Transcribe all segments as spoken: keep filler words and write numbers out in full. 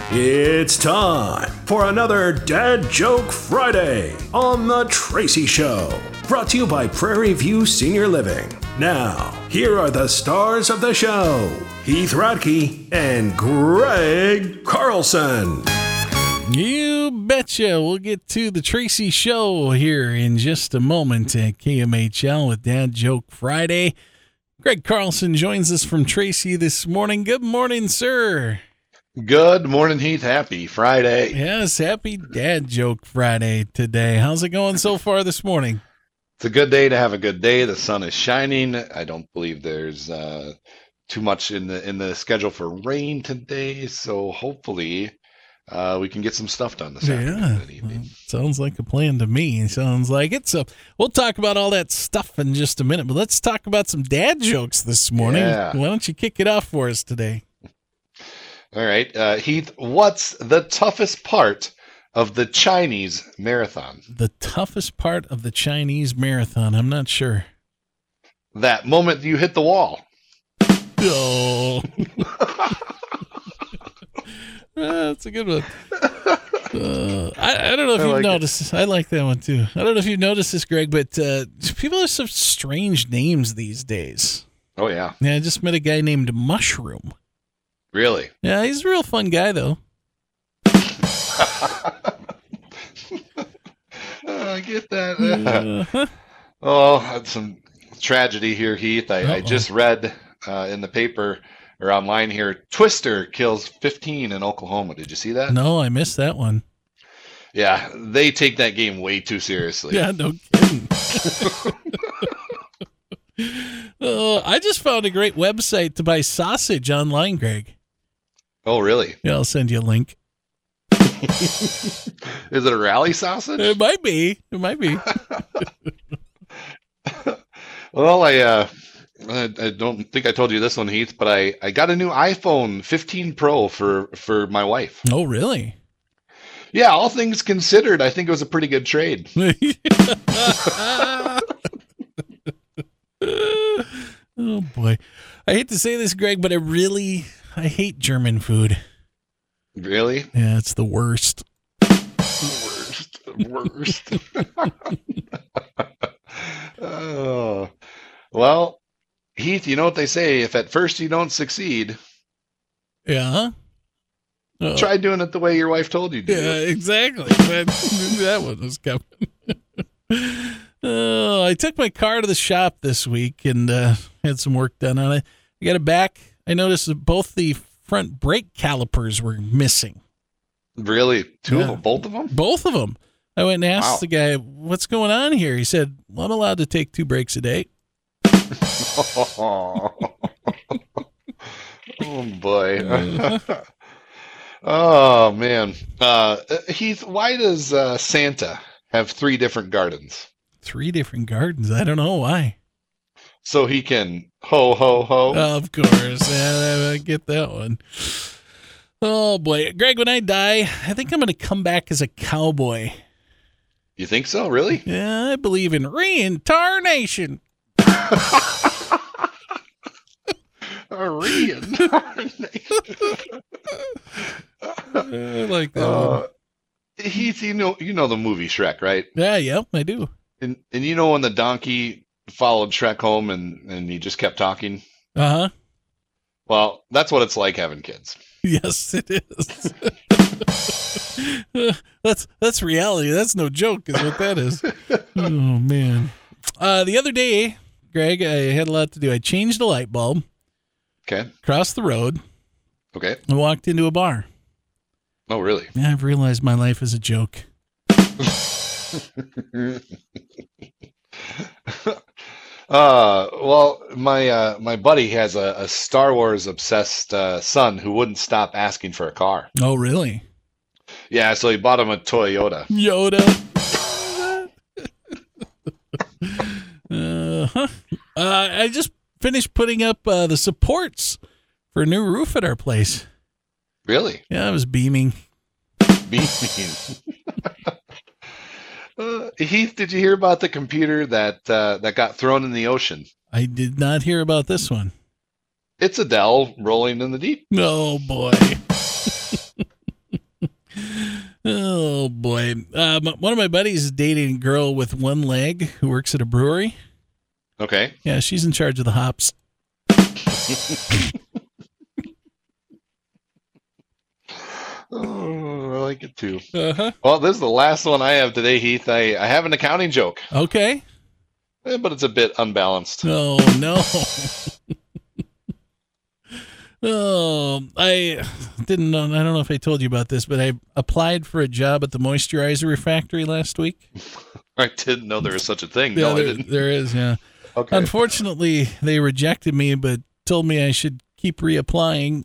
It's time for another Dad Joke Friday on The Tracy Show. Brought to you by Prairie View Senior Living. Now, here are the stars of the show, Heath Radke and Greg Carlson. You betcha. We'll get to The Tracy Show here in just a moment at K M H L with Dad Joke Friday. Greg Carlson joins us from Tracy this morning. Good morning, sir. Good morning, Heath. Happy Friday. Yes, happy Dad Joke Friday today. How's it going so far this morning? It's a good day to have a good day. The sun is shining. I don't believe there's uh, too much in the in the schedule for rain today, so hopefully uh, we can get some stuff done this afternoon and evening. Well, sounds like a plan to me. Sounds like it. So we'll talk about all that stuff in just a minute, but let's talk about some dad jokes this morning. Yeah. Why don't you kick it off for us today? All right, uh, Heath, what's the toughest part of the Chinese marathon? The toughest part of the Chinese marathon? I'm not sure. That moment you hit the wall. Oh. That's a good one. Uh, I, I don't know if I you've like noticed. I like that one too. I don't know if you've noticed this, Greg, but uh, people have some strange names these days. Oh, yeah. Yeah, I just met a guy named Mushroom. Really? Yeah, he's a real fun guy, though. I get that. Uh-huh. Oh, that's some tragedy here, Heath. I, I Uh-oh. just read uh, in the paper or online here, Twister kills fifteen in Oklahoma. Did you see that? No, I missed that one. Yeah, they take that game way too seriously. Yeah, no kidding. uh, I just found a great website to buy sausage online, Greg. Oh, really? Yeah, I'll send you a link. Is it a rally sausage? It might be. It might be. Well, I, uh, I I don't think I told you this one, Heath, but I, I got a new iPhone fifteen Pro for, for my wife. Oh, really? Yeah, all things considered, I think it was a pretty good trade. Oh, boy. I hate to say this, Greg, but I really, I hate German food. Really? Yeah, it's the worst. Worst. Worst. Oh. Well, Heath, you know what they say, if at first you don't succeed, Yeah. Uh, try doing it the way your wife told you to. Yeah, exactly. I knew that one was coming. Oh, I took my car to the shop this week and uh, had some work done on it. I got it back. I noticed that both the front brake calipers were missing. Really? Two Yeah. of them? Both of them? Both of them. I went and asked Wow. the guy, what's going on here? He said, well, I'm allowed to take two breaks a day. Oh, boy. Oh, man. Uh, Heath, why does uh, Santa have three different gardens? Three different gardens. I don't know why. So he can ho, ho, ho. Of course. Yeah, I get that one. Oh, boy. Greg, when I die, I think I'm going to come back as a cowboy. You think so? Really? Yeah, I believe in reincarnation. A reincarnation. I like that Uh, one. Heath, you know, you know the movie Shrek, right? Yeah, yep, I do. And and you know when the donkey followed Shrek home and, and he just kept talking? Uh-huh. Well, that's what it's like having kids. Yes, it is. that's that's reality. That's no joke, is what that is. Oh, man. Uh, the other day, Greg, I had a lot to do. I changed a light bulb, Okay. crossed the road, Okay. and walked into a bar. Oh, really? Yeah, I've realized my life is a joke. Uh, well, my uh, my buddy has a, a Star Wars obsessed uh, son who wouldn't stop asking for a car. Oh, really? Yeah, so he bought him a Toyota. Yoda. uh-huh. uh, I just finished putting up uh, the supports for a new roof at our place. Really? Yeah, I was beaming. Beaming. uh, Heath, did you hear about the computer that uh, that got thrown in the ocean? I did not hear about this one. It's a Dell rolling in the deep. Oh, boy. boy. Um, one of my buddies is dating a girl with one leg who works at a brewery. Okay. Yeah, she's in charge of the hops. Oh, I like it too. Uh-huh. Well, this is the last one I have today, Heath. I, I have an accounting joke, Okay. eh, but it's a bit unbalanced. Oh, no. Oh, I didn't know. I don't know if I told you about this, but I applied for a job at the moisturizer refractory last week. I didn't know there was such a thing. Yeah, no, there, I didn't. there is, yeah. Okay. Unfortunately, they rejected me, but told me I should keep reapplying.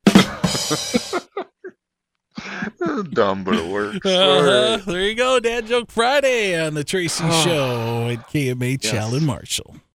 Dumb, but it works. Uh-huh. There you go, Dad Joke Friday on the Tracy Show at K M H Yes. Allen Marshall.